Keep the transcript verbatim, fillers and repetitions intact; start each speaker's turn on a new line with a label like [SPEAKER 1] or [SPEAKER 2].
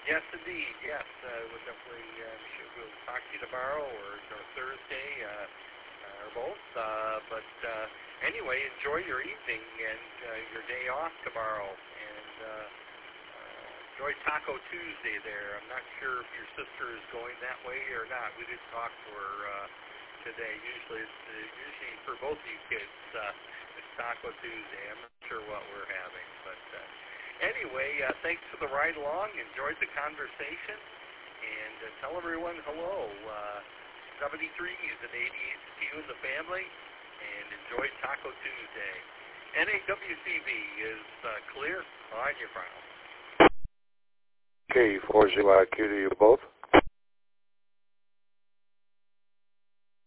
[SPEAKER 1] Yes, indeed. Yes, uh, we'll definitely uh, sure we'll talk to you tomorrow or, or Thursday uh, uh, or both. Uh, but uh, anyway, enjoy your evening and uh, your day off tomorrow, and uh, uh, enjoy Taco Tuesday there. I'm not sure if your sister is going that way or not. We didn't talk to her uh, today. Usually, it's, uh, usually for both of you kids, uh, it's Taco Tuesday. I'm not sure what we're having, but. Uh, Anyway, uh, thanks for the ride along. Enjoyed the conversation. And uh, tell everyone hello. Uh, seventy-threes and eighty-eights to you and the family. And enjoy Taco Tuesday. N A W C V is uh, clear on your file.
[SPEAKER 2] K four zero I Q to you both.